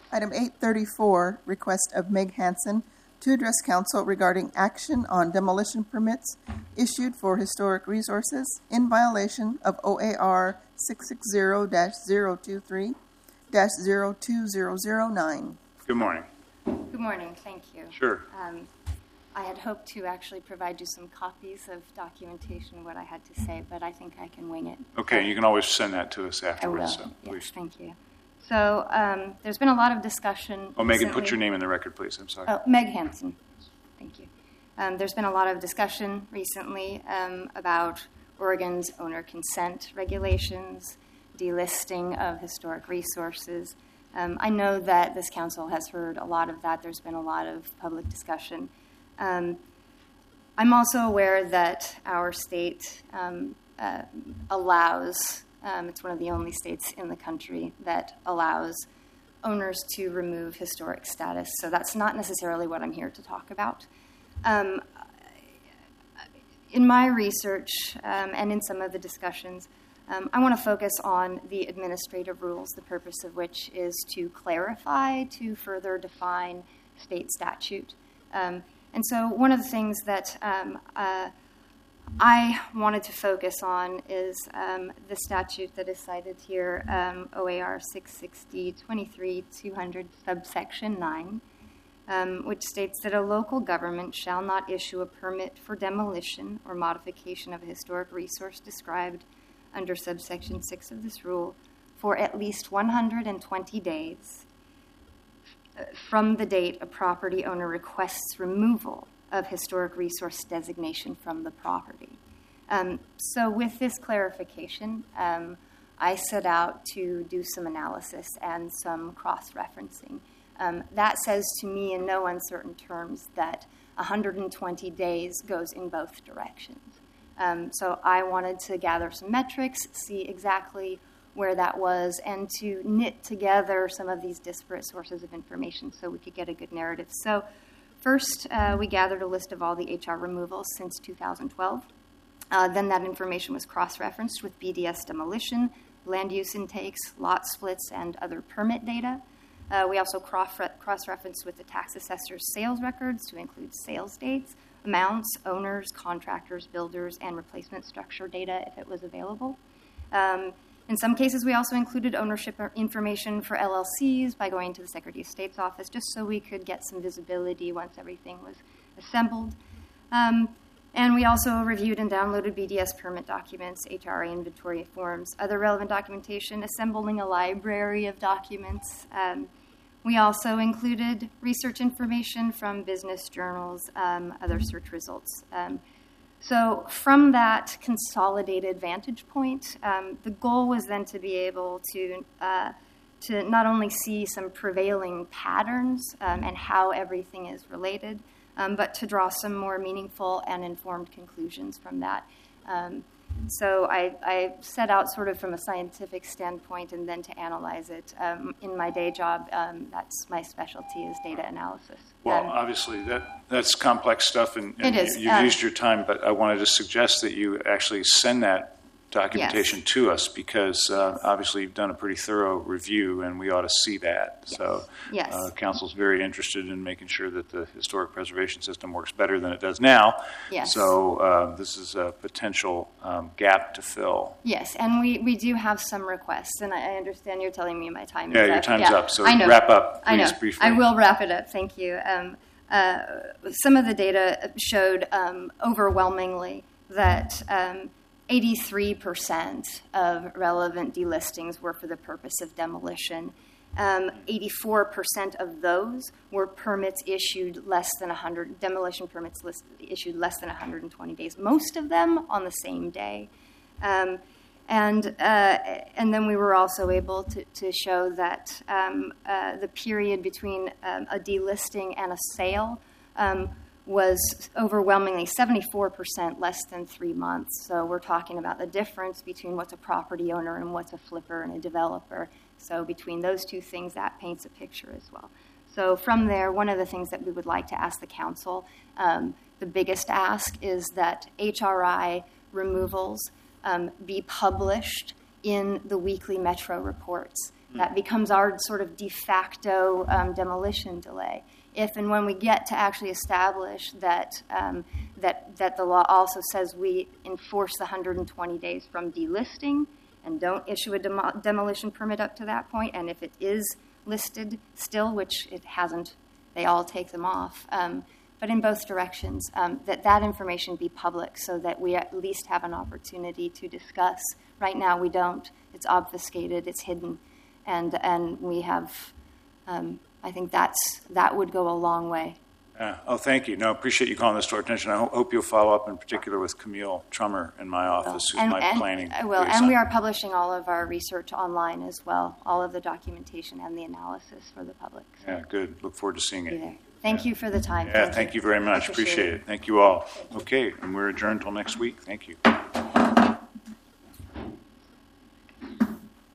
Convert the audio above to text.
Item 834, request of Meg Hansen to address council regarding action on demolition permits issued for historic resources in violation of OAR 660-023-02009. Good morning. Good morning. Thank you. Sure. I had hoped to actually provide you some copies of documentation of what I had to say, but I think I can wing it. Okay, you can always send that to us I will. afterwards. So Yes, please. thank you. So there's been a lot of discussion. Oh, Megan, recently. put your name in the record, please. I'm sorry. Oh, Meg Hansen. Thank you. There's been a lot of discussion recently about Oregon's owner consent regulations, delisting of historic resources. I know that this council has heard a lot of that. There's been a lot of public discussion. I'm also aware that our state allows, it's one of the only states in the country that allows owners to remove historic status. So that's not necessarily what I'm here to talk about. In my research and in some of the discussions, I want to focus on the administrative rules, the purpose of which is to clarify, to further define state statute. And so one of the things that I wanted to focus on is the statute that is cited here, OAR 660-23-200, subsection 9, which states that a local government shall not issue a permit for demolition or modification of a historic resource described under subsection 6 of this rule for at least 120 days from the date a property owner requests removal of historic resource designation from the property. So with this clarification, I set out to do some analysis and some cross-referencing. That says to me in no uncertain terms that 120 days goes in both directions. So I wanted to gather some metrics, see exactly where that was, and to knit together some of these disparate sources of information so we could get a good narrative. So first, we gathered a list of all the HR removals since 2012. Then that information was cross-referenced with BDS demolition, land use intakes, lot splits, and other permit data. We also cross-referenced with the tax assessor's sales records to include sales dates, amounts, owners, contractors, builders, and replacement structure data if it was available. In some cases, we also included ownership information for LLCs by going to the Secretary of State's office just so we could get some visibility once everything was assembled. And we also reviewed and downloaded BDS permit documents, HRA inventory forms, other relevant documentation, assembling a library of documents. We also included research information from business journals, other search results. So from that consolidated vantage point, the goal was then to be able to not only see some prevailing patterns and how everything is related, but to draw some more meaningful and informed conclusions from that. So I set out sort of from a scientific standpoint and then to analyze it. In my day job, that's my specialty is data analysis. Well, obviously, that's complex stuff, and it is. You've used your time, but I wanted to suggest that you actually send that documentation to us because obviously you've done a pretty thorough review, and we ought to see that. Yes. So yes. Council's very interested in making sure that the historic preservation system works better than it does now. Yes. So this is a potential gap to fill. Yes, and we do have some requests, and I understand you're telling me my time is up. Yeah, your time's up, so I know. wrap up, please, I know. briefly. I will wrap it up, thank you. Some of the data showed overwhelmingly that 83% of relevant delistings were for the purpose of demolition. 84% of those were permits issued less than 100, demolition permits issued less than 120 days, most of them on the same day. And then we were also able to show that the period between a delisting and a sale was overwhelmingly 74% less than 3 months. So we're talking about the difference between what's a property owner and what's a flipper and a developer. So between those two things, that paints a picture as well. So from there, one of the things that we would like to ask the council, the biggest ask is that HRI removals be published in the weekly Metro reports. That becomes our sort of de facto demolition delay. If and when we get to actually establish that that the law also says we enforce the 120 days from delisting and don't issue a demolition permit up to that point, and if it is listed still, which it hasn't, they all take them off. But in both directions, that information be public so that we at least have an opportunity to discuss. Right now we don't. It's obfuscated, it's hidden, and we have, I think that would go a long way. Thank you. No, appreciate you calling this to our attention. I hope you'll follow up in particular with Camille Trummer in my office, who's my planning I will. liaison. And we are publishing all of our research online as well, all of the documentation and the analysis for the public. So Yeah, good. Look forward to seeing it. there. Thank you for the time. Yeah, thank you very much. Appreciate it. Thank you all. Okay, and we're adjourned till next week. Thank you.